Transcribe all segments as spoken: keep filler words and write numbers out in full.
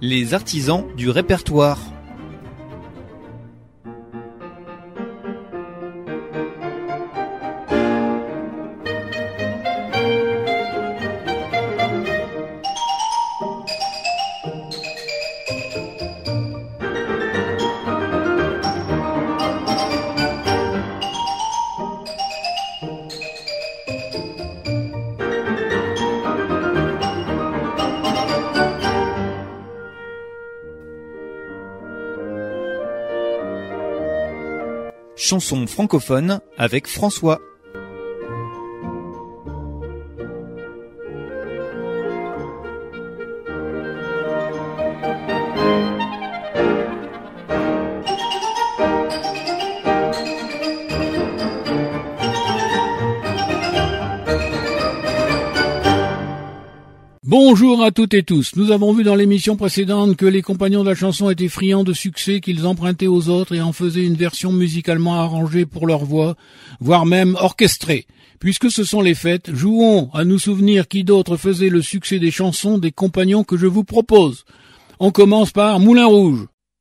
les artisans du répertoire. Chanson francophone avec François. Bonjour à toutes et tous. Nous avons vu dans l'émission précédente que les compagnons de la chanson étaient friands de succès qu'ils empruntaient aux autres et en faisaient une version musicalement arrangée pour leur voix, voire même orchestrée. Puisque ce sont les fêtes, jouons à nous souvenir qui d'autre faisait le succès des chansons des compagnons que je vous propose. On commence par Moulin Rouge.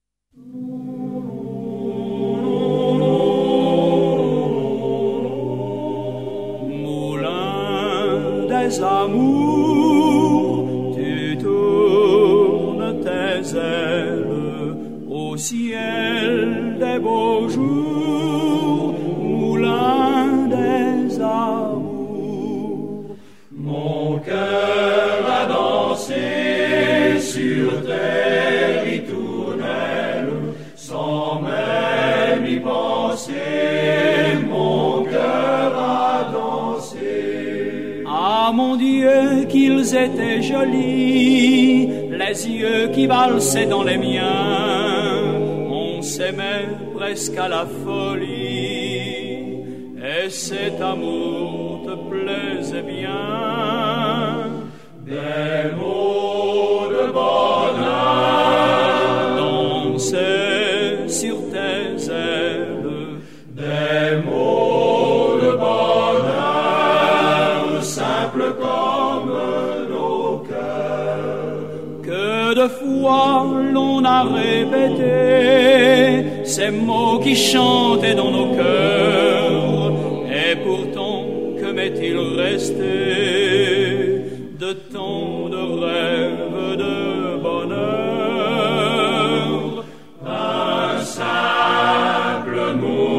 Moulin des amours, tu tournes tes ailes au ciel des beaux jours, moulin des amours. Mon cœur a dansé sur tes ritournelles, sans même y penser, mon cœur a dansé. Ah mon Dieu, qu'ils étaient jolis, les yeux qui valsaient dans les miens, on s'aimait presque à la folie, et cet amour te plaisait bien. Des mots de bonheur dansaient sur tes ailes, des mots de bonheur simples comme nos cœurs. Que de fois l'on a répété ces mots qui chantaient dans nos cœurs, et pourtant que m'est-il resté de tant de rêves de bonheur? Un simple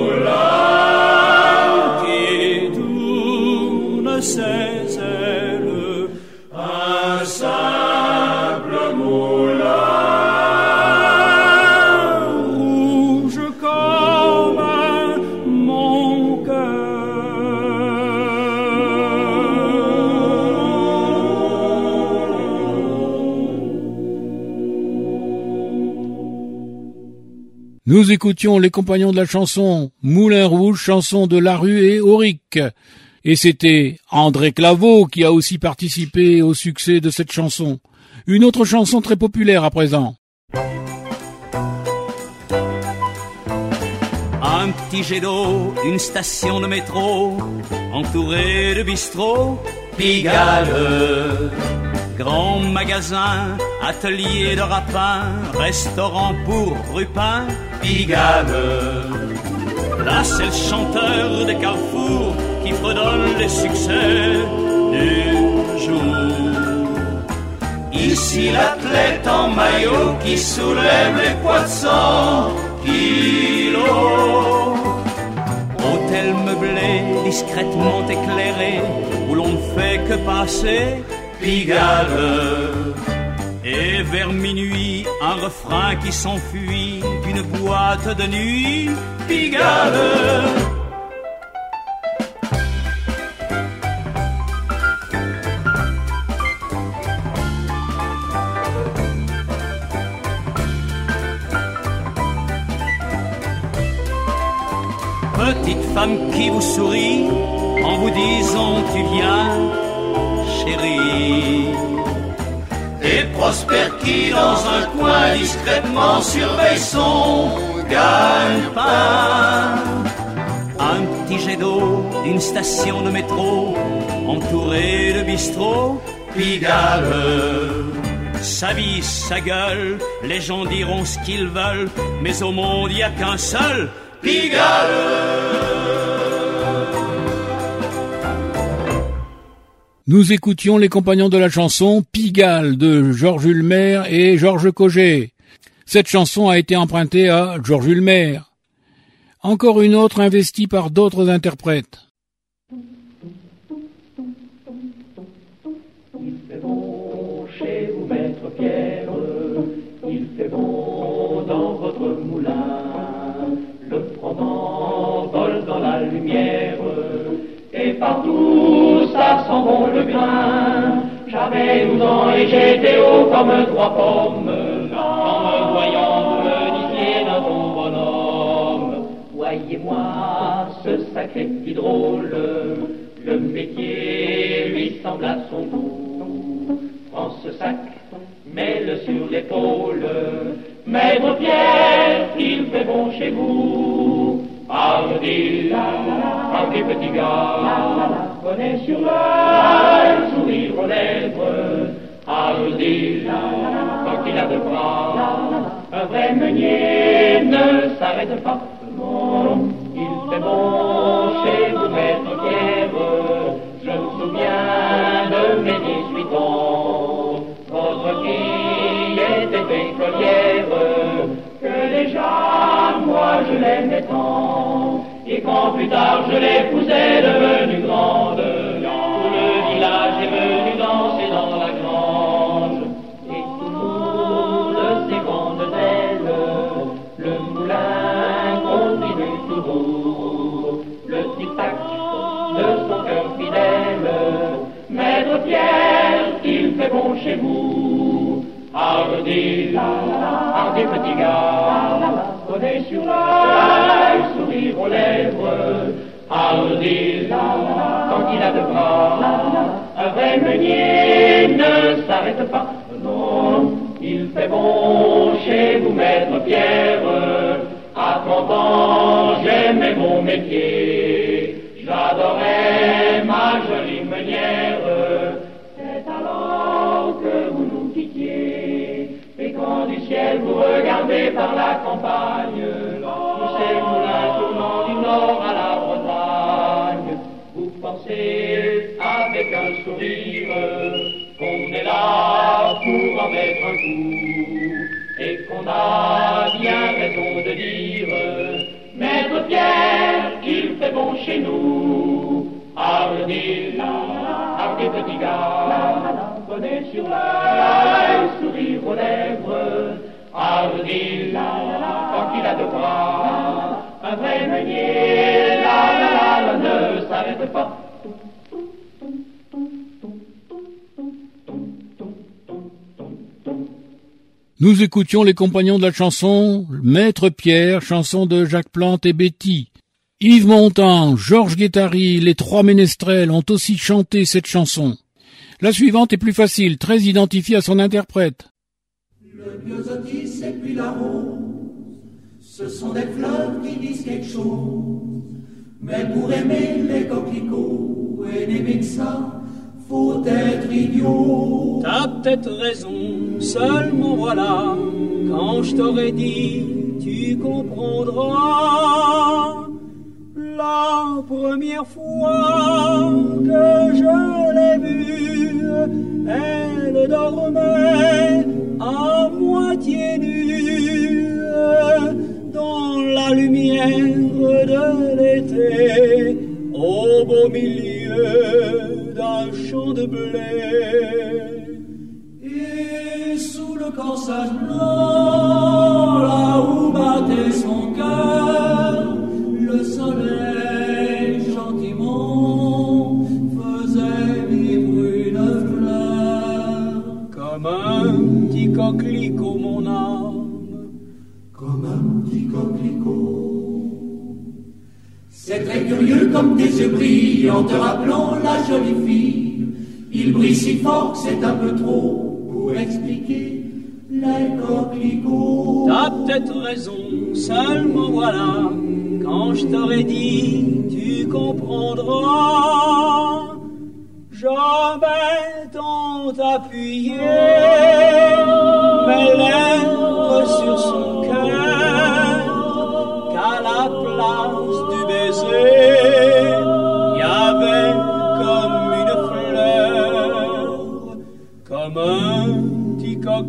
moulin qui tourne ses ailes, un simple moulin rouge comme mon Nous écoutions les compagnons de la chanson Moulin Rouge, chanson de Larue et Auric. Et c'était André Claveau qui a aussi participé au succès de cette chanson. Une autre chanson très populaire à présent. Un petit jet d'eau, une station de métro, entourée de bistrots, Pigalle. Grand magasin, atelier de rapin, restaurant pour Rupin, Pigalle. Là c'est le chanteur des carrefours qui fredonne les succès du jour. Ici l'athlète en maillot qui soulève les poids de cent kilos. Hôtel meublé, discrètement éclairé, où l'on ne fait que passer, Pigalle. Et vers minuit, un refrain qui s'enfuit d'une boîte de nuit, Pigalle. Petite femme qui vous sourit en vous disant tu viens, chérie. Et Prosper qui dans un coin discrètement surveille son gagne-pain. Un petit jet d'eau d'une station de métro entourée de bistrots, Pigalle. sa vie, sa gueule. Les gens diront ce qu'ils veulent, mais au monde y a qu'un seul Pigalle. Nous écoutions les compagnons de la chanson Pigalle de Georges Ulmer et Georges Coget. Cette chanson a été empruntée à Georges Ulmer. Encore une autre investie par d'autres interprètes. Il fait bon chez vous, maître Pierre, il fait bon dans votre moulin. Le froment vole dans la lumière, et partout ça sent bon le grain. J'avais douze ans et j'étais haut comme trois pommes. En me voyant, vous me disiez d'un ton bonhomme: voyez-moi ce sacré petit drôle, le métier lui semble à son goût. Prends ce sac, mets-le sur l'épaule, maître Pierre, il fait bon chez vous. Hardi, hardi petit gars, bonnet sur l'œil, sourire aux lèvres. Hardi, quand il a deux bras, un vrai meunier ne s'arrête pas. Non, il fait bon chez vous, maître Pierre. Je me souviens de mes dix-huit ans. Votre fille était écolière, que déjà moi je l'aimais tant. Et quand plus tard je l'épousais, devenue grande, tout le village est venu danser dans la grange. Et toujours de ses grandes ailes, le moulin continue toujours. Le tic-tac de son cœur fidèle, maître Pierre, il fait bon chez vous. Hardi, hardi petit gars, bonnet sur l'œil, sourire aux lèvres. Hardi, quand il a deux bras, un vrai meunier ne s'arrête pas. Non, il fait bon chez vous, maître Pierre. À trente ans, j'aimais mon métier, j'adorais ma jolie meunière. C'est alors que vous nous quittiez, et quand du ciel vous regardez par la campagne, tous ces moulins tournant du nord à la Bretagne, vous pensez avec un sourire qu'on est là pour en mettre un coup, et qu'on a bien raison de dire: maître Pierre, il fait bon chez nous. Hardi, hardi petit gars, bonnet sur l'œil, sourire aux lèvres. Hardi, quand il a deux bras, un vrai meunier, la la la ne s'arrête pas. Nous écoutions les compagnons de la chanson Maître Pierre, chanson de Jacques Plante et Betty. Yves Montand, Georges Guettari, les trois ménestrels ont aussi chanté cette chanson. La suivante est plus facile, très identifiée à son interprète. Le myosotis et puis la rose, ce sont des fleurs qui disent quelque chose. Mais pour aimer les coquelicots et n'aimer que ça, faut être idiot. T'as peut-être raison, seulement voilà, quand je t'aurais dit, tu comprendras. La première fois que je l'ai vue, elle dormait à moitié nue dans la lumière de l'été, au beau milieu d'un champ de blé. Et sous le corsage blanc, là où battait son cœur, le soleil gentiment faisait vivre une fleur. Comme un petit coquelicot, mon âme, comme un petit coquelicot. C'est très curieux comme tes yeux brillent en te rappelant la jolie fille. Il brille si fort que c'est un peu trop pour expliquer les coquelicots. T'as peut-être raison, seulement voilà, quand je t'aurais dit, tu comprendras. J'avais tant appuyé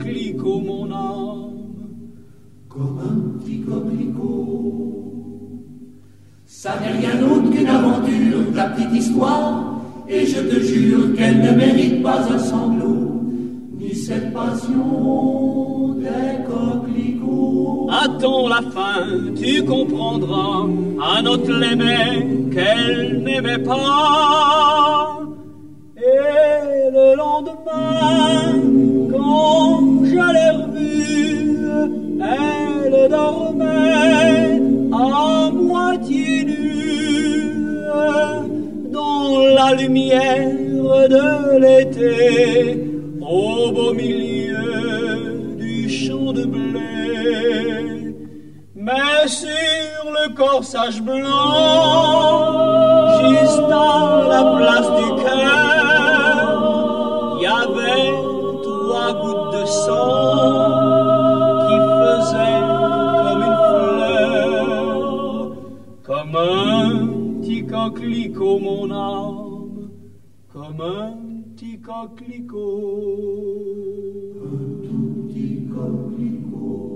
coquelicot, mon âme. Comme un petit coquelicot. Ça n'est rien d'autre qu'une aventure, ta petite histoire, et je te jure qu'elle ne mérite pas un sanglot, ni cette passion des coquelicots. Attends la fin, tu comprendras, un autre l'aimait qu'elle n'aimait pas. Et le lendemain, quand je l'ai revue, elle dormait à moitié nue dans la lumière de l'été, au beau milieu du champ de blé. Mais sur le corsage blanc, juste à la place du cœur, il y avait trois gouttes de sang qui faisaient comme une fleur, comme un petit coquelicot, mon âme, comme un petit coquelicot. Un tout petit coquelicot.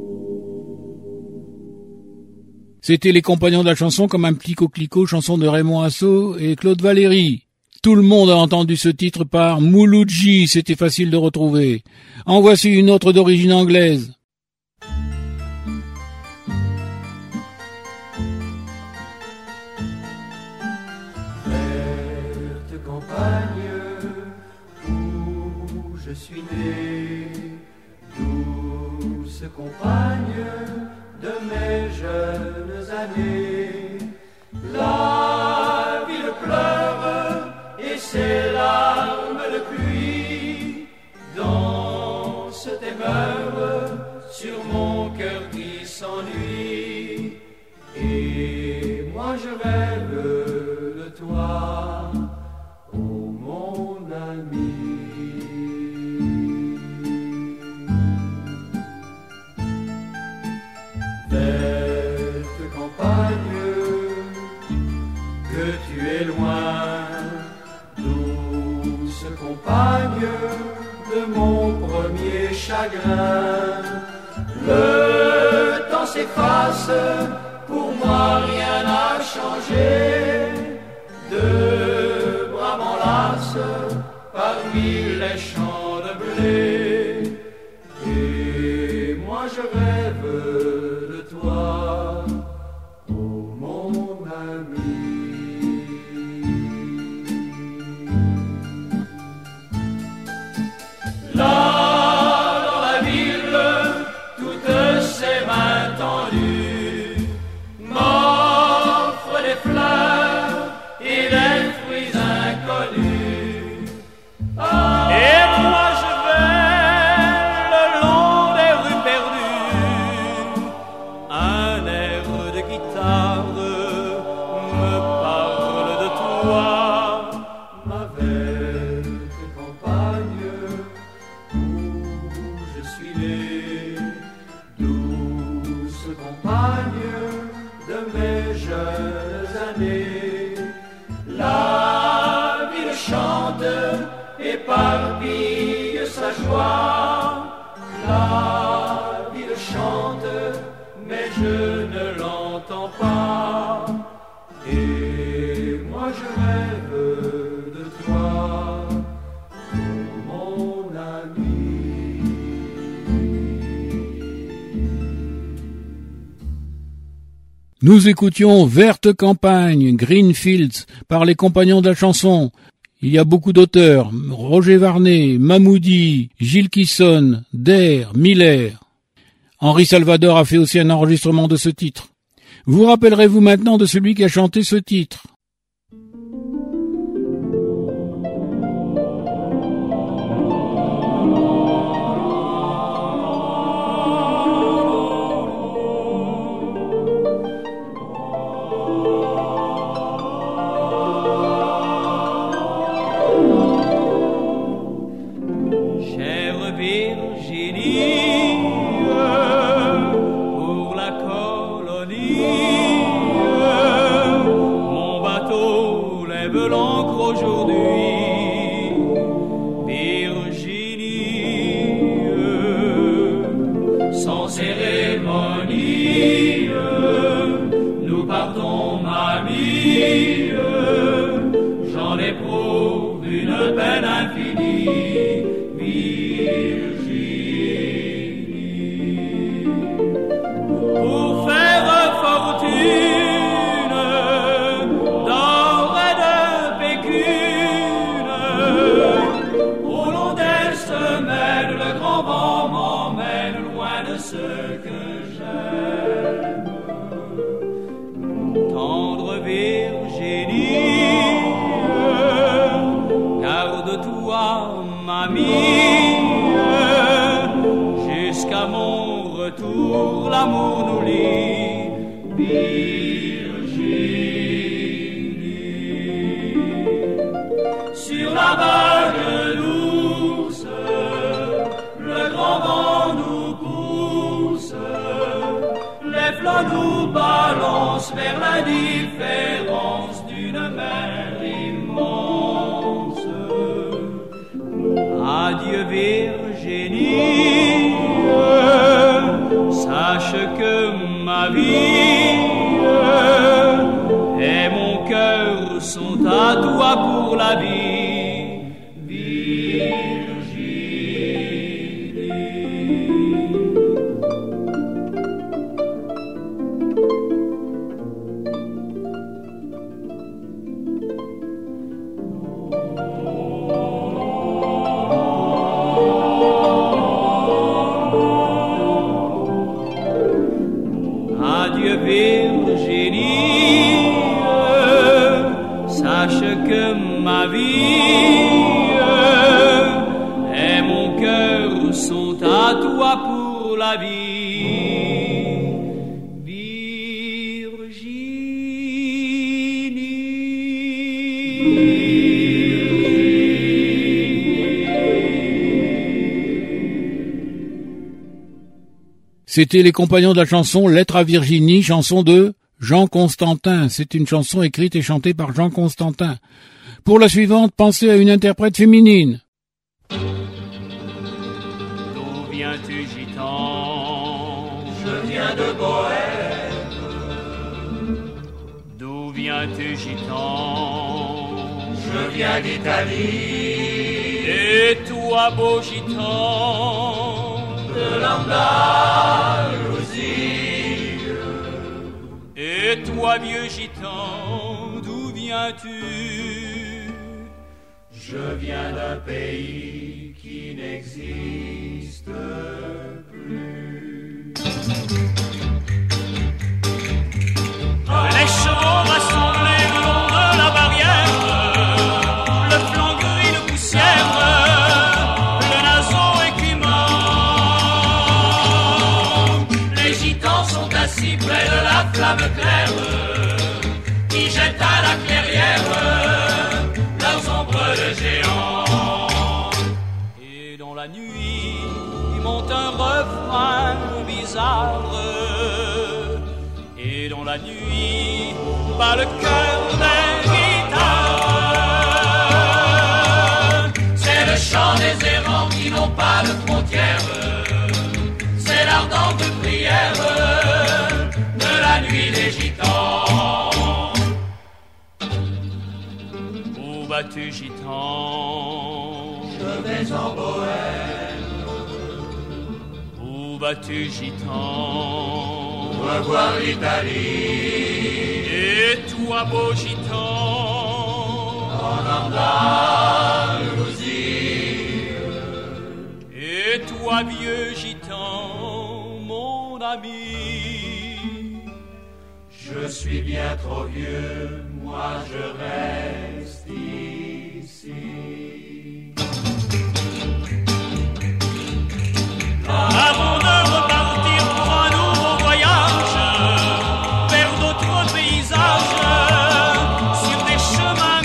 C'était les compagnons de la chanson comme un petit coquelicot, chanson de Raymond Assaut et Claude Valéry. Tout le monde a entendu ce titre par Mouloudji, c'était facile de retrouver. En voici une autre d'origine anglaise. Verte campagne où je suis né, douce compagne de mes jeunes années, la ville pleure et ses larmes de pluie dansent et meurent sur mon cœur qui s'ennuie. Et moi je rêve de toi, oh mon ami. Verte campagne, que tu es loin, douce compagne de mon premier chagrin. Le temps s'efface, pour moi rien n'a changé. De bras m'enlacent parmi les champs de blé. Et moi je rêve de toi, oh mon ami. Là dans la ville, toutes ces mains tendues m'offrent des fleurs et des fruits inconnus. Ah, Et moi je vais le long des rues perdues, un air de guitare me parle de toi. ma verte campagne où je suis né, douce compagne de mes jeunes années, la ville chante, éparpille sa joie. La ville chante, mais je ne l'entends pas. Et moi je rêve de toi, oh mon ami. Nous écoutions Verte campagne, Greenfields, par les compagnons de la chanson. Il y a beaucoup d'auteurs, Roger Varnet, Mamoudi, Gilles Kisson, Der, Miller. Henri Salvador a fait aussi un enregistrement de ce titre. Vous rappellerez-vous maintenant de celui qui a chanté ce titre? Chère Virginie, pour la colonie, mon bateau lève l'ancre aujourd'hui. Virginie, sans cérémonie, nous partons, mamie, j'en éprouve une peine infinie, Virginie. Pour faire fortune d'or et de pécune, au long des semaines, le grand vent m'emmène loin de ce que j'aime. Tendre Virginie, garde-toi, mamie, jusqu'à mon retour, l'amour nous lie, Virginie. Sur la vague douce, le grand vent nous pousse, les flots nous balancent vers l'indifférence d'une mer immense. Adieu Virginie, sache que ma vie et mon cœur sont à toi pour la vie, Virginie. Adieu Virginie, sache que ma vie et mon cœur sont à toi pour la vie, C'était les compagnons de la chanson Lettre à Virginie, chanson de Jean Constantin. C'est une chanson écrite et chantée par Jean Constantin. Pour la suivante, pensez à une interprète féminine. D'où viens-tu, gitan? Je viens de Bohème. D'où viens-tu, gitan? Je viens d'Italie. Et toi, beau gitan? De l'Andalousie. Et toi, vieux gitan, d'où viens-tu? Je viens d'un pays qui n'existe plus. Les chevaux rassemblés le long de la barrière, le flanc gris de poussière, le naseau écumant. Les gitans sont assis près de la flamme claire qui jette à la clairière leurs ombres de géants. Et dans la nuit monte un refrain bizarre. Et dans la nuit bat le cœur des guitares. C'est le chant des errants qui n'ont pas de frontières. C'est l'ardente prière de la nuit des gitans. Où vas-tu, gitan? Je vais en Bohème. Où vas-tu, gitan? Revoir l'Italie. Et toi, beau gitan? En Andalousie. Et toi, vieux gitan, mon ami? Je suis bien trop vieux, moi je reste ici. Avant de repartir pour un nouveau voyage vers d'autres paysages sur des chemins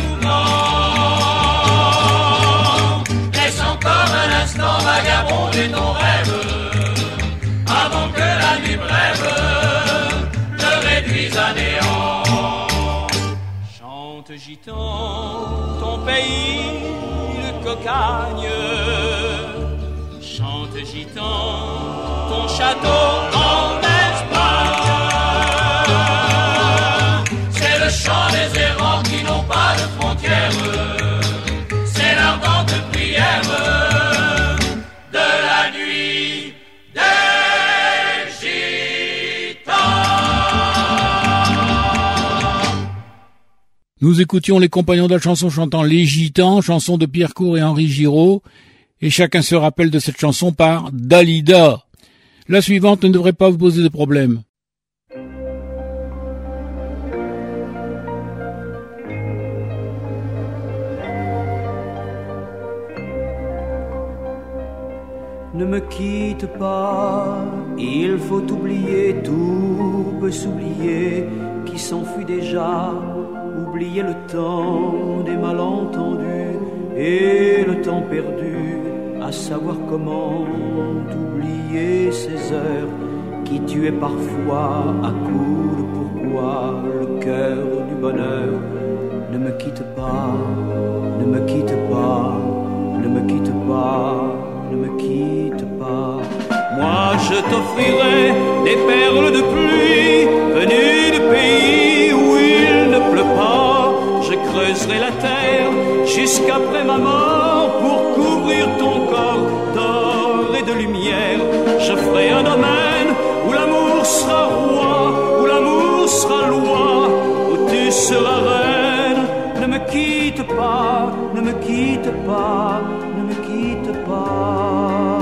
mouvants, Laisse encore un instant vagabonder ton rêve avant que la nuit brève le réduise à néant. chante gitan, ton pays de cocagne. Chante gitan, ton château en Espagne. C'est le chant des errants qui n'ont pas de frontières. C'est l'ardente prière de la nuit des gitans. Nous écoutions les compagnons de la chanson chantant Les Gitans, chanson de Pierre Court et Henri Giraud, et chacun se rappelle de cette chanson par Dalida. La suivante ne devrait pas vous poser de problème. Ne me quitte pas, il faut oublier, tout peut s'oublier, qui s'enfuit déjà, oublier le temps des malentendus et le temps perdu, à savoir comment oublier ces heures qui tuaient parfois à coups de pourquoi le cœur du bonheur. Ne me quitte pas, ne me quitte pas, ne me quitte pas, ne me quitte pas. Moi je t'offrirai des perles de pluie venues de pays où il ne pleut pas. Je creuserai la terre jusqu'après ma mort pour couvrir ton corps d'or et de lumière. Je ferai un domaine où l'amour sera roi, où l'amour sera loi, où tu seras reine. Ne me quitte pas, ne me quitte pas, ne me quitte pas.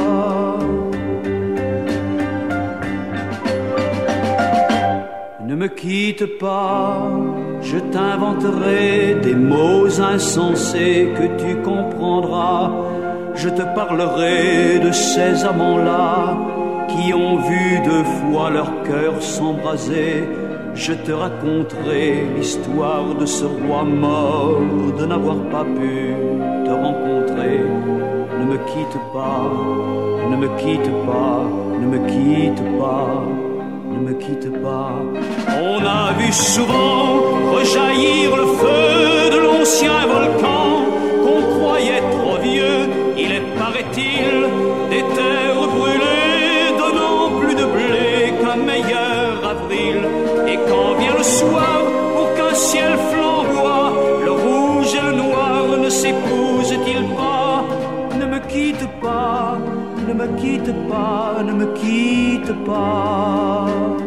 Ne me quitte pas, je t'inventerai des mots insensés que tu comprendras. Je te parlerai de ces amants-là qui ont vu deux fois leur cœur s'embraser. Je te raconterai l'histoire de ce roi mort, de n'avoir pas pu te rencontrer. Ne me quitte pas, ne me quitte pas, ne me quitte pas, ne me quitte pas. On a vu souvent rejaillir le feu de l'ancien volcan qu'on croyait trop vieux. Il est, paraît-il, des terres brûlées donnant plus de blé qu'un meilleur avril. Et quand vient le soir, pour qu'un ciel flamboie, le rouge et le noir ne s'épousent-ils pas? Ne me quitte pas, ne me quitte pas, ne me quitte pas.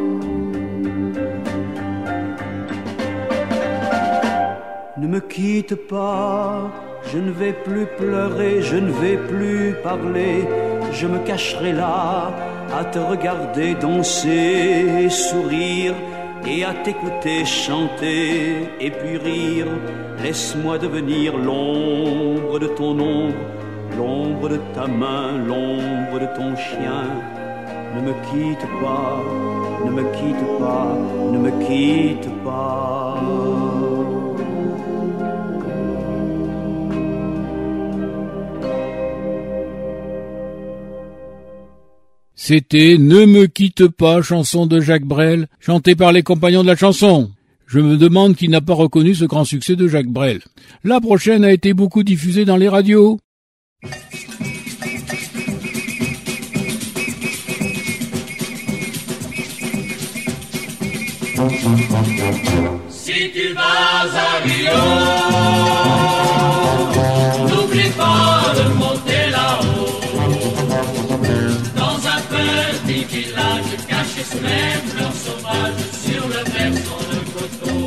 Ne me quitte pas, je ne vais plus pleurer, je ne vais plus parler. Je me cacherai là, à te regarder danser et sourire, et à t'écouter chanter et puis rire. Laisse-moi devenir l'ombre de ton ombre, l'ombre de ta main, l'ombre de ton chien. Ne me quitte pas, ne me quitte pas, ne me quitte pas. C'était Ne me quitte pas, chanson de Jacques Brel, chantée par les compagnons de la chanson. Je me demande qui n'a pas reconnu ce grand succès de Jacques Brel. La prochaine a été beaucoup diffusée dans les radios. Si tu vas à Rio, n'oublie pas de monter là-haut, dans un petit village caché sous les fleurs sauvages sur le versant de coteau.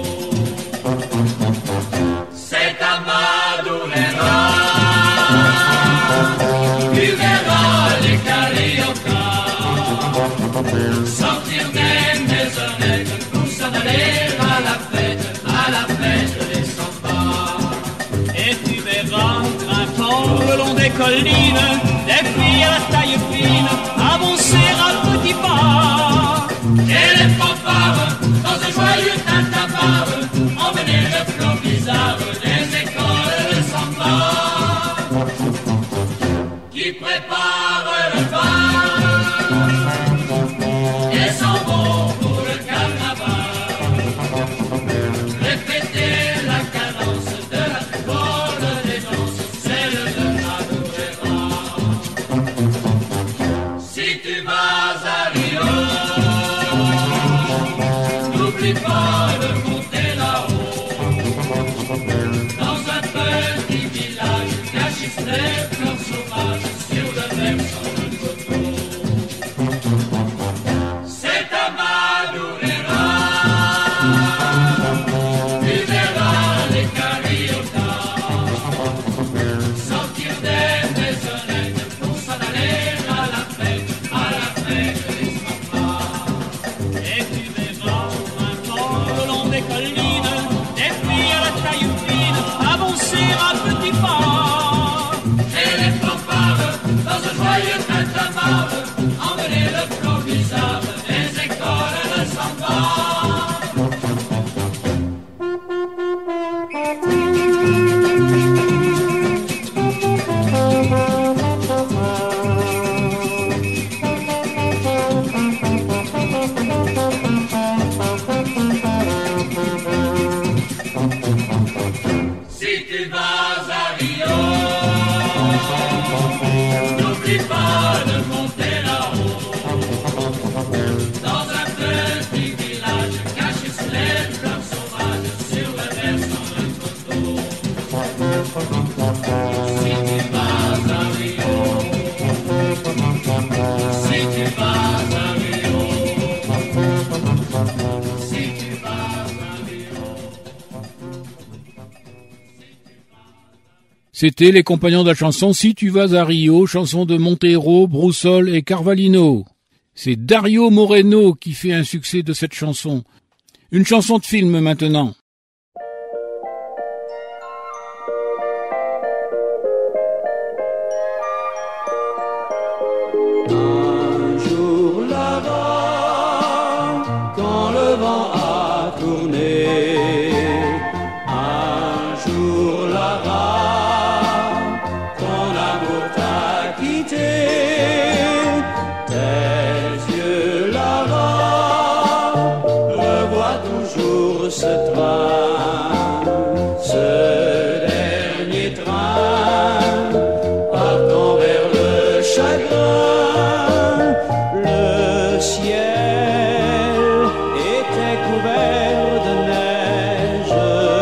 C'est à Madureira, tu verras les cariocas sortir des maisonnettes pour s'en aller à la fête, à la fête des sambas. Et tu verras, grimpant le long des collines, des filles à la taille fine, avancer à petits pas. Et les fanfares, dans ce joyeux tintamarre, emmener le flot bizarre des écoles de samba, qui préparent le bal et s'en vont pour le carnaval. Répéter la cadence de la plus bonne des danses, celle de Madureira. Si tu vas à suffit pas de monter là-haut. Dans un petit village caché sous les fleurs sauvages, sur le versant d'un coteau. Si tu vas à Rio, si tu vas à Rio, si tu vas à Rio. C'était les compagnons de la chanson Si tu vas à Rio, chanson de Montero, Broussol et Carvalino. C'est Dario Moreno qui fait un succès de cette chanson. Une chanson de film maintenant. Un jour là-bas, quand le vent a tourné, un jour là-bas, ton amour t'a quitté, tes yeux là-bas, revois toujours ce train, ce dernier train, partant vers le chagrin. Le ciel était couvert de neige.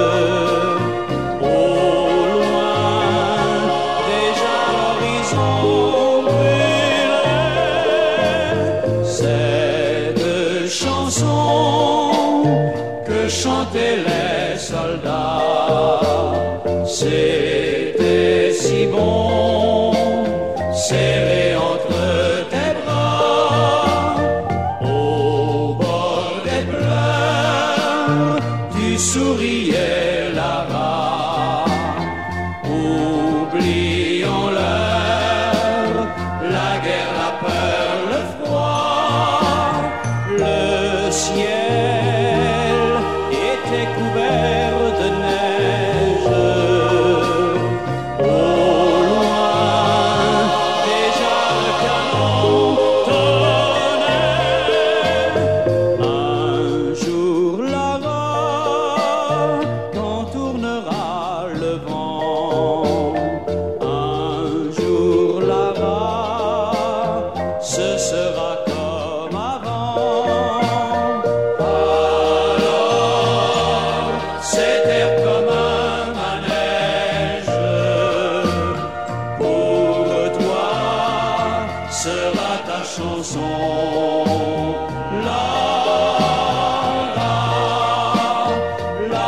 Au loin, déjà l'horizon brûlait. Cette chanson que chantaient les soldats, c'était si bon, serré entre tes bras, au bord des pleurs, tu souriais là-bas, oublions l'heure, la guerre, la peur, le froid, le ciel était couvert de neige. Au loin, déjà le canon tonnait. Un jour là-bas, quand tournera le vent, un jour là-bas, ce sera comme avant. Alors, cette terre comme un manège, pour toi sera ta chanson. La, la, la,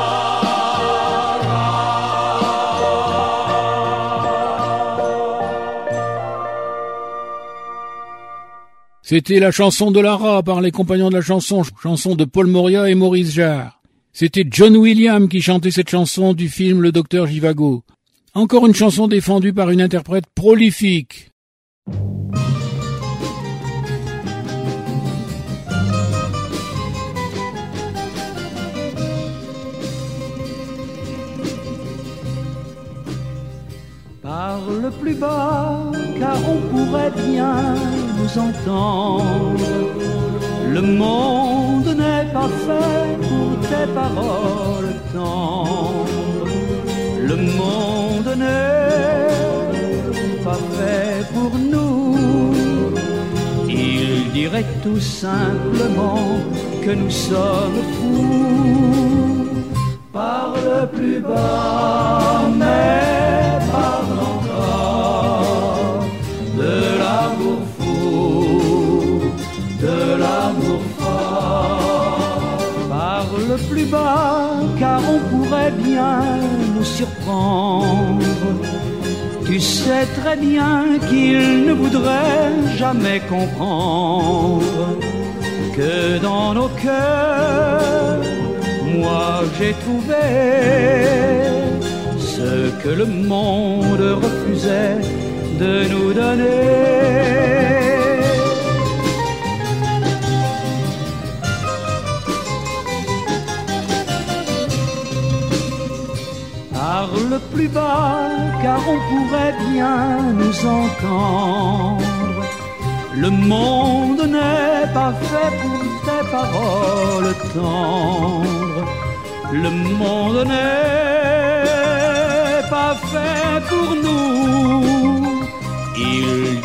C'était la chanson de Lara par les compagnons de la chanson, chanson de Paul Moria et Maurice Jarre. C'était John Williams qui chantait cette chanson du film Le Docteur Zhivago. Encore une chanson défendue par une interprète prolifique. Parle plus bas, car on pourrait bien nous entendre. Le monde n'est pas fait pour tes paroles tendres. Le monde n'est pas fait pour nous. Il dirait tout simplement que nous sommes fous. Parle plus bas, mais parle encore de l'amour fou, de l'amour fort. Parle plus bas, car on pourrait bien nous surprendre. Tu sais très bien qu'il ne voudrait jamais comprendre que dans nos cœurs, moi j'ai trouvé ce que le monde refusait de nous donner. Parle plus bas, car on pourrait bien nous entendre. Le monde n'est pas fait pour tes paroles tendres. Le monde n'est pas fait pour nous. Il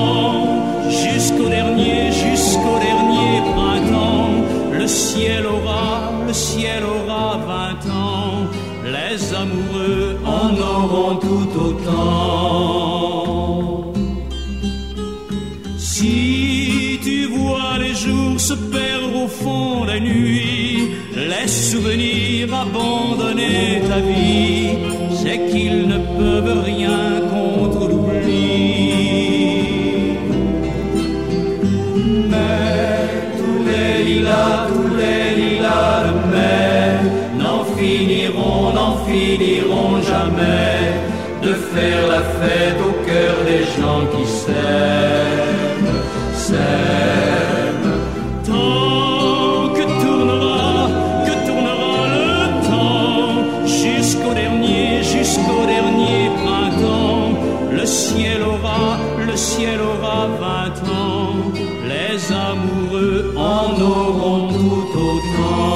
rend tout autant. Si tu vois les jours se perdre au fond de la nuit, les souvenirs abandonner ta vie, c'est qu'ils ne peuvent rien contre l'oubli. Mais tous les lilas, tous les lilas de mai n'en finiront, n'en finiront jamais de faire la fête au cœur des gens qui s'aiment, s'aiment. Tant que tournera, que tournera le temps, jusqu'au dernier, jusqu'au dernier printemps, le ciel aura, le ciel aura vingt ans, les amoureux en auront tout autant.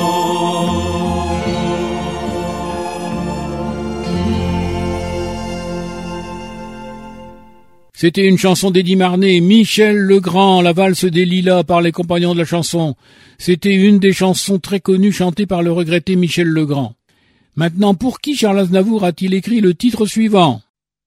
C'était une chanson d'Eddie Marnet, Michel Legrand, la valse des lilas par les compagnons de la chanson. C'était une des chansons très connues chantées par le regretté Michel Legrand. Maintenant, pour qui Charles Aznavour a-t-il écrit le titre suivant ?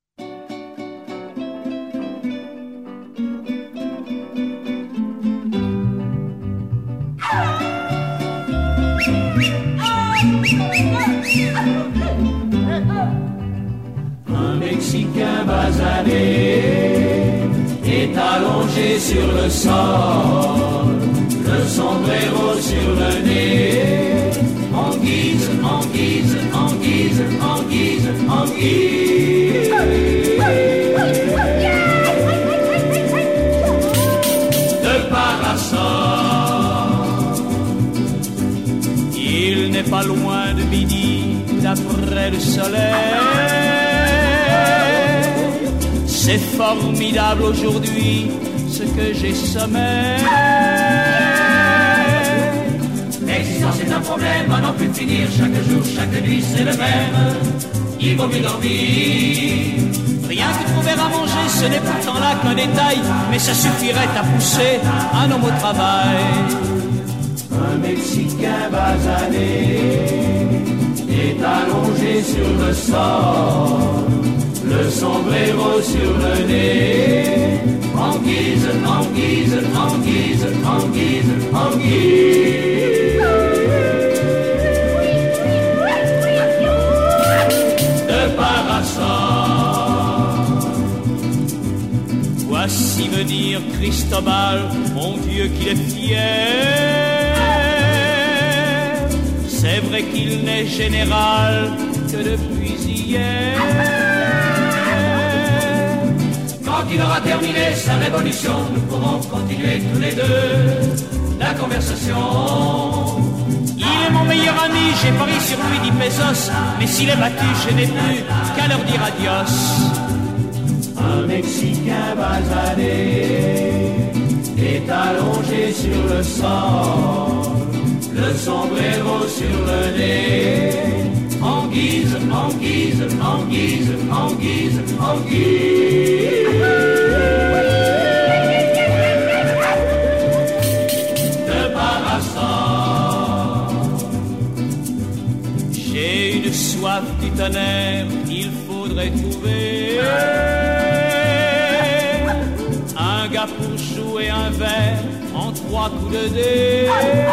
Un Mexicain basané est allongé sur le sol, le sombrero sur le nez, en guise, en guise, en guise, en guise, en guise de parasol. Il n'est pas loin de midi, d'après le soleil. C'est formidable aujourd'hui ce que j'ai sommeil. L'existence est un problème à n'en plus finir. Chaque jour, chaque nuit, c'est le même. Il vaut mieux dormir. Rien que trouver à manger, ce n'est pourtant là qu'un détail, mais ça suffirait à pousser un homme au travail. Un Mexicain basané est allongé sur le sol, le sombrero sur le nez, en guise, en guise, en guise, en guise, en guise de parasol. Voici venir Cristobal, mon Dieu qu'il est fier. C'est vrai qu'il n'est général que depuis hier. Quand il aura terminé sa révolution, nous pourrons continuer tous les deux la conversation. Il est mon meilleur ami, j'ai parié sur lui dix pesos, mais s'il est battu, je n'ai plus qu'à leur dire adios. Un Mexicain basané est allongé sur le sol, le sombrero sur le nez, en guise, en guise, en guise, en guise, en guise de parasol. J'ai une soif du tonnerre, il faudrait trouver un gars pour jouer un verre en trois coups de dés.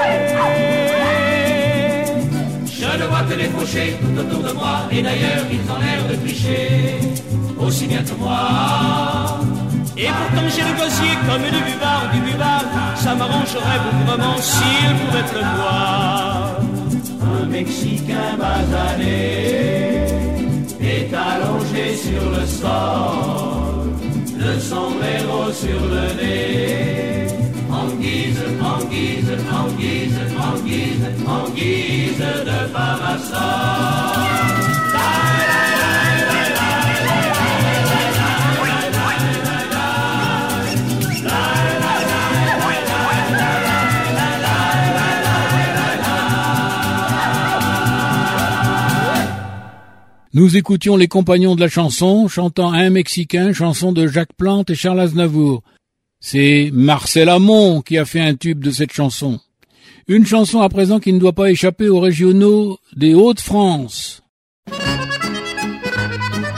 Je ne vois que des fauchés tout autour de moi, et d'ailleurs ils ont l'air de tricher aussi bien que moi. Et pourtant j'ai le gosier comme du buvard, du buvard, ça m'arrangerait bougrement s'il pouvait pleuvoir. Un Mexicain basané est allongé sur le sol, le sombrero sur le nez, en guise, en guise, en guise, en guise, en guise de parasol. Nous écoutions les compagnons de la chanson chantant Un Mexicain, chanson de Jacques Plante et Charles Aznavour. C'est Marcel Amont qui a fait un tube de cette chanson. Une chanson à présent qui ne doit pas échapper aux régionaux des Hauts-de-France.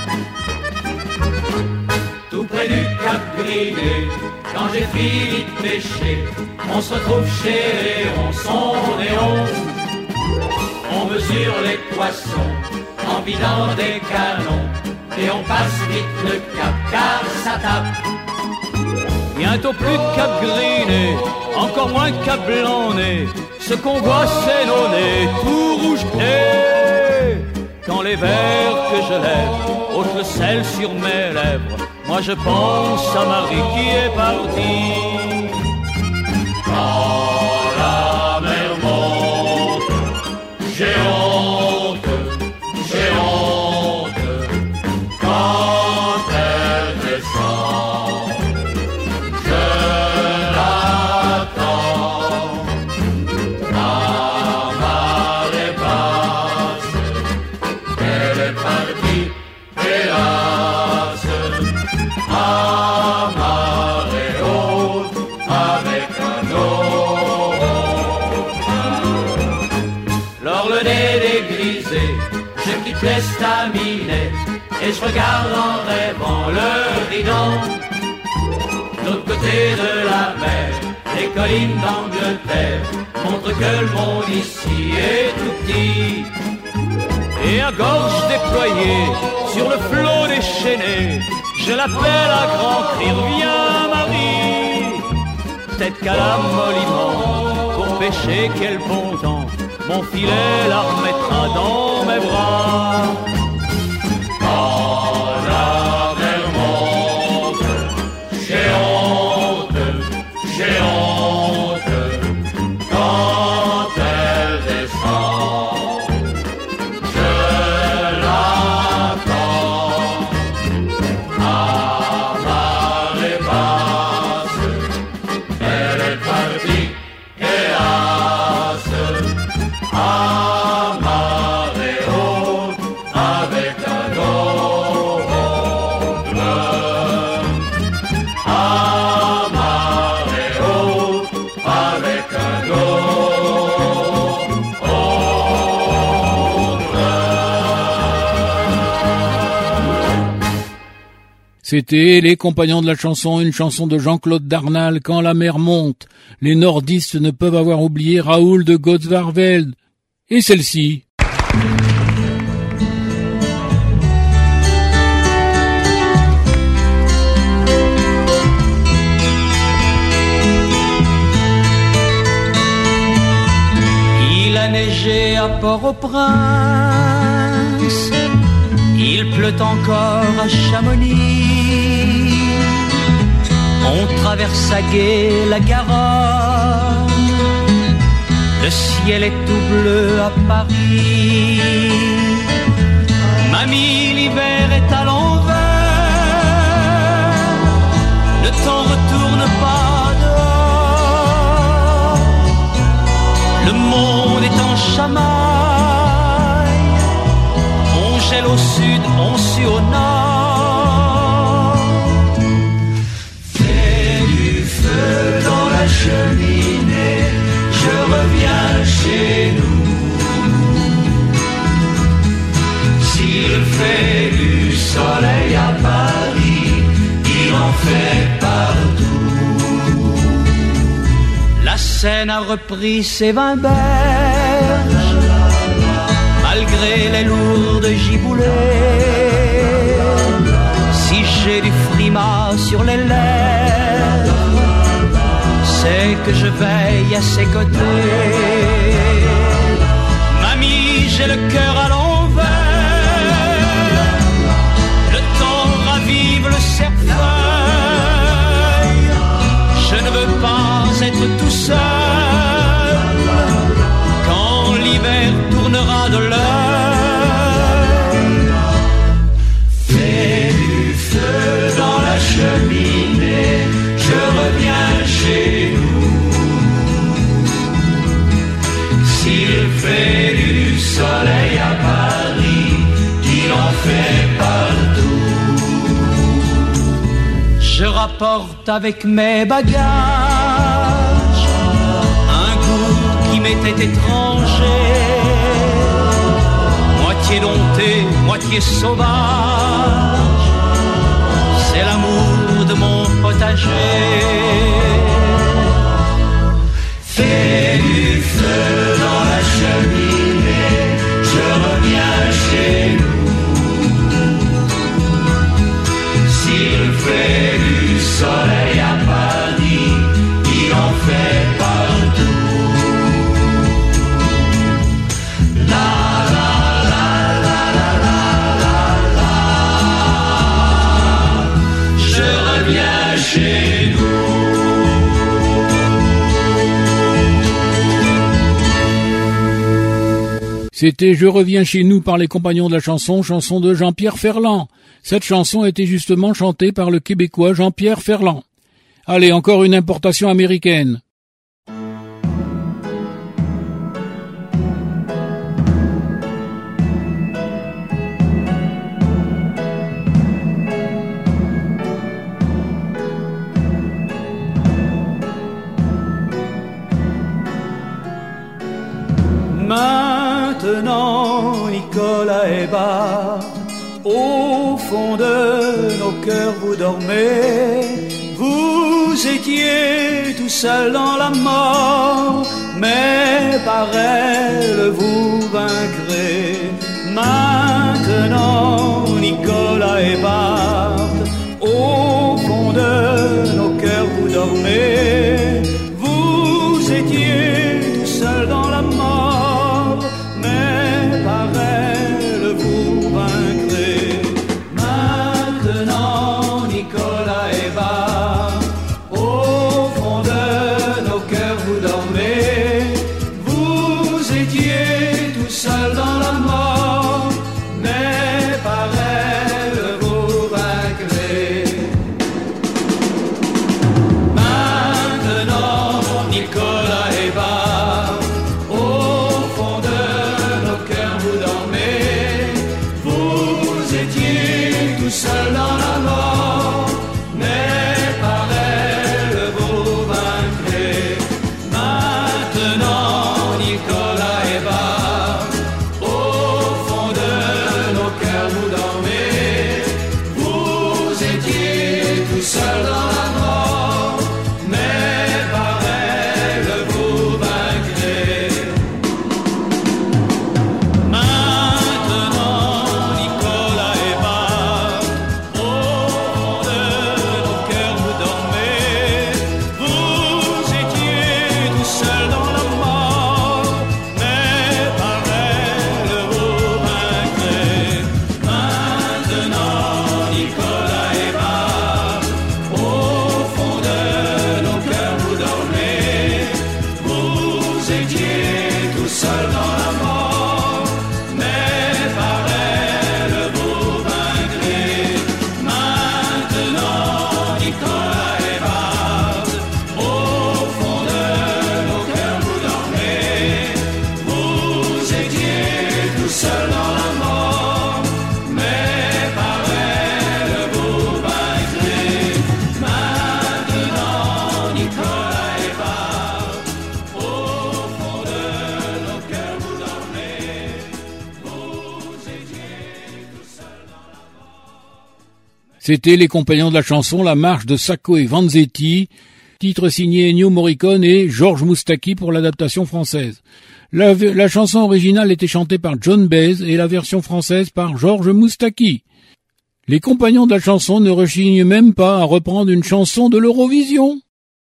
griné. Quand j'ai fini de pêcher, on se retrouve chez Léon, son néon. On mesure les poissons en vidant des canons et on passe vite le cap car ça tape. Bientôt plus de cap griné, encore moins de cap blanc-né. Ce qu'on voit c'est nos nez tout rouge. Et quand les vers que je lève ôtent le sel sur mes lèvres, moi je pense à Marie qui est partie. Quand la mer monte, j'ai honte, j'ai honte. Quand elle descend, je l'attends. La marée basse, elle est partie, hélas. À marée haute, avec un autre. Lors le nez dégrisé, je quitte l'estaminet et je regarde en rêvant le Ridon. De l'autre côté de la mer, les collines d'Angleterre montrent que le monde ici est tout petit. Et à gorge déployée, sur le flot déchaîné, je l'appelle à grands cris, reviens Marie. Peut-être qu'à la mollement, pour pêcher quel bon temps, mon filet la remettra dans mes bras. Quand la mer monte, j'ai honte, j'ai honte. Quand elle descend, je l'attends. À marée basse, elle est partie, hélas. À marée haute, avec un autre. À marée haute, avec un autre. C'était Les Compagnons de la chanson, une chanson de Jean-Claude Darnal, Quand la mer monte. Les nordistes ne peuvent avoir oublié Raoul de Gottsvarveld. Et celle-ci. Il a neigé à Port-au-Prince, il pleut encore à Chamonix. On traverse à gué la Garonne, le ciel est tout bleu à Paris. Mamie, l'hiver est à l'envers, le temps retourne pas dehors. Le monde est en chamaille, on gèle au sud, on sue au nord. Fais du feu dans la cheminée, je reviens chez nous. S'il fait du soleil à Paris, il en fait partout. La Seine a repris ses vingt berges, malgré les lourdes giboulées. Si j'ai du frima sur les lèvres, c'est que je veille à ses côtés. Mamie, j'ai le cœur à l'envers, le temps ravive le cerfeuil. Je ne veux pas être tout seul quand l'hiver tournera de l'œil. Fais du feu dans la cheminée, je reviens chez nous. S'il fait du soleil à Paris, il en fait partout. Je rapporte avec mes bagages un goût qui m'était étranger, moitié dompté, moitié sauvage. C'est l'amour de mon potager. C'était « Je reviens chez nous » par les Compagnons de la chanson, chanson de Jean-Pierre Ferland. Cette chanson était justement chantée par le Québécois Jean-Pierre Ferland. Allez, encore une importation américaine. Maintenant, Nicolas et Bart, au fond de nos cœurs vous dormez. Vous étiez tout seul dans la mort, mais par elle vous vaincrez. Maintenant, Nicolas et Bart, au fond de nos cœurs vous dormez. Vous étiez tout seul dans la mort, mais par elle vous vaincrez. Maintenant, Nicolas et Bart, au fond de nos cœurs vous dormez. Vous étiez tout seul dans la mort, mais par elle vous vaincrez. Maintenant, Nicolas et Bart, au fond de nos cœurs vous dormez. Vous étiez tout seul dans la mort, mais par elle vous vaincrez. Maintenant, Nicolas et Bart, au fond de nos cœurs vous dormez. Vous étiez tout seul dans la mort, mais par elle vous vaincrez. Maintenant, Nicolas et Bart, au fond de nos cœurs vous dormez. Vous étiez tout seul dans la mort, mais par elle vous vaincrez. Maintenant, Nicolas et Bart, au fond de nos cœurs vous dormez. Vous étiez tout seul dans la mort, mais par elle vous vaincrez. Maintenant, Nicolas et Bart, au fond de nos cœurs vous dormez. Vous étiez tout seul dans la mort, mais par elle vous vaincrez. Maintenant, Nicolas et Bart, au fond de nos cœurs vous dormez. Vous étiez tout seul dans la mort. C'était les Compagnons de la chanson, la marche de Sacco et Vanzetti, titre signé Ennio Morricone et Georges Moustaki pour l'adaptation française. La, la chanson originale était chantée par John Baez et la version française par Georges Moustaki. Les Compagnons de la chanson ne rechignent même pas à reprendre une chanson de l'Eurovision.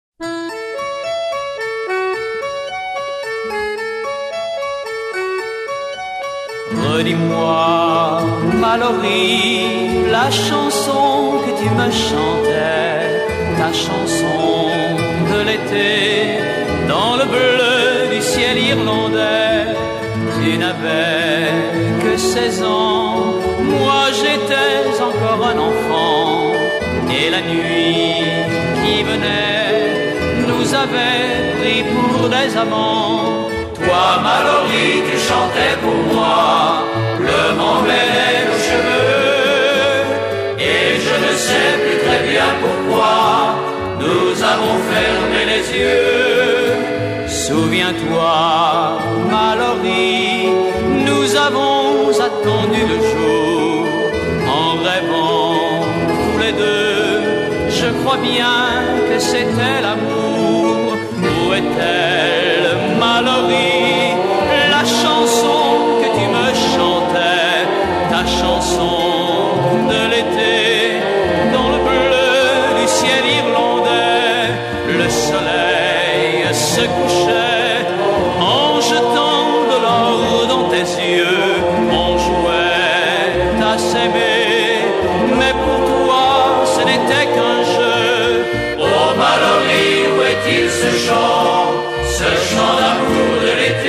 Redis-moi, Mallory, la chanson que tu me chantais, ta chanson de l'été, dans le bleu du ciel irlandais. Tu n'avais que seize ans, moi j'étais encore un enfant, et la nuit qui venait nous avait pris pour des amants. Toi, Mallory, tu chantais pour moi, le vent mêlait nos cheveux, et je ne sais plus très bien pourquoi nous avons fermé les yeux. Souviens-toi, Mallory, nous avons attendu le jour, en rêvant tous les deux. Je crois bien que c'était l'amour. Où est-elle, Mallory, la chanson que tu me chantais, ta chanson de l'été, dans le bleu du ciel irlandais. Le soleil se couchait en jetant de l'or dans tes yeux. On jouait à s'aimer, mais pour toi ce n'était qu'un jeu. Oh Mallory, où est-il ce chant, ce chant d'amour de l'été?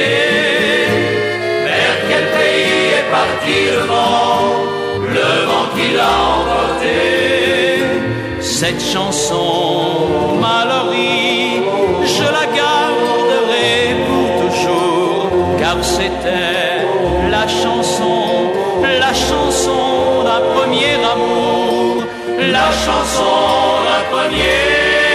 Cette chanson, Mallory, je la garderai pour toujours, car c'était la chanson, la chanson d'un premier amour, la chanson d'un premier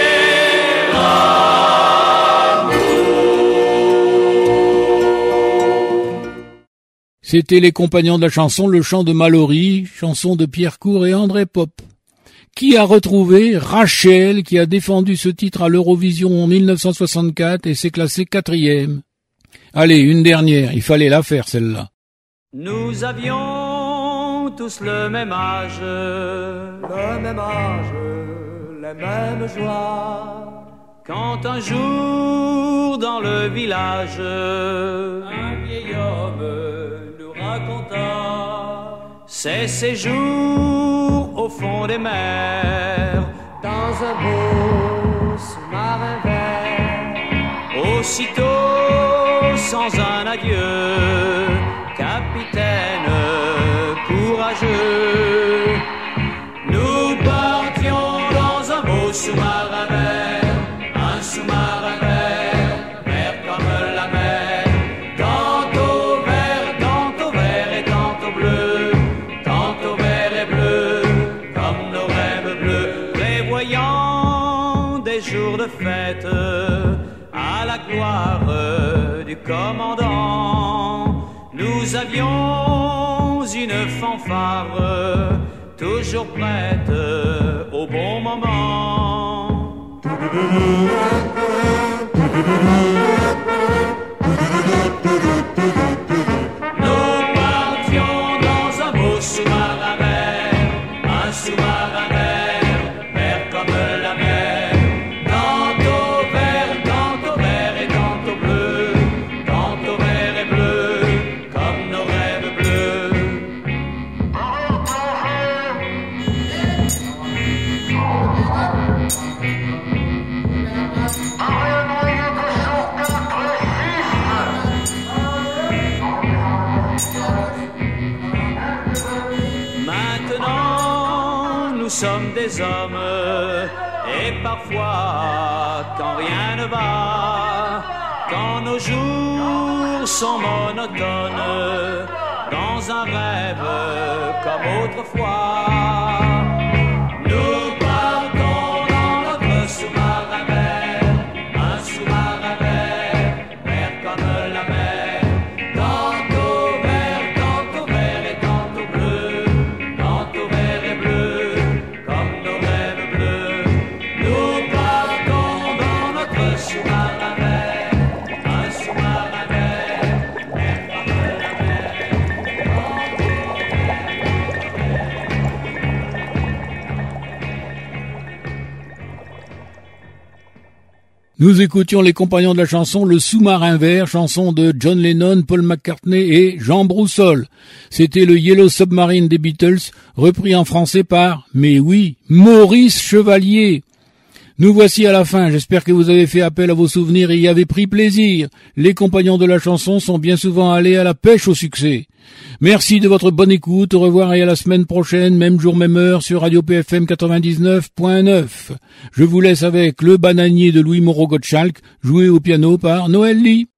amour. C'était les compagnons de la chanson, le chant de Mallory, chanson de Pierre Court et André Pop. Qui a retrouvé Rachel, qui a défendu ce titre à l'Eurovision en mille neuf cent soixante-quatre et s'est classée quatrième. Allez, une dernière, il fallait la faire celle-là. Nous avions tous le même âge, le même âge, les mêmes joies. Quand un jour dans le village, un vieil homme nous raconta ses séjours au fond des mers, dans un beau sous-marin vert. Aussitôt, sans un adieu, capitaine courageux, nous partions dans un beau sous-marin vert, un sous-marin vert, vert comme la mer, tantôt vert, tantôt vert et tantôt bleu, tantôt vert et bleu, comme nos rêves bleus, prévoyant des jours de fête à la gloire du commandant. Nous avions une fanfare toujours prête au bon moment. Nous partions dans un beau sous-marin vert, un sous-marin vert, vert comme la mer, tantôt vert, tantôt vert et tantôt bleu, tantôt vert et bleu, comme nos rêves bleus. Maintenant, nous sommes des hommes, et parfois, quand rien ne va, quand nos jours sont monotones, dans un rêve comme autrefois, nous partons dans notre sous-marin vert, un sous-marin vert, vert comme la mer, tantôt vert, tantôt vert et tantôt bleu, tantôt vert et bleu, comme nos rêves bleus. Nous partons dans notre sous-marin vert, un sous-marin vert, vert comme la mer, tantôt Nous écoutions les compagnons de la chanson Le Sous-marin vert, chanson de John Lennon, Paul McCartney et Jean Broussol. C'était le Yellow Submarine des Beatles, repris en français par, mais oui, Maurice Chevalier. Nous voici à la fin, j'espère que vous avez fait appel à vos souvenirs et y avez pris plaisir. Les compagnons de la chanson sont bien souvent allés à la pêche au succès. Merci de votre bonne écoute, au revoir et à la semaine prochaine, même jour, même heure, sur Radio P F M quatre-vingt-dix-neuf point neuf. Je vous laisse avec Le Bananier de Louis Moreau Gottschalk, joué au piano par Noël Lee.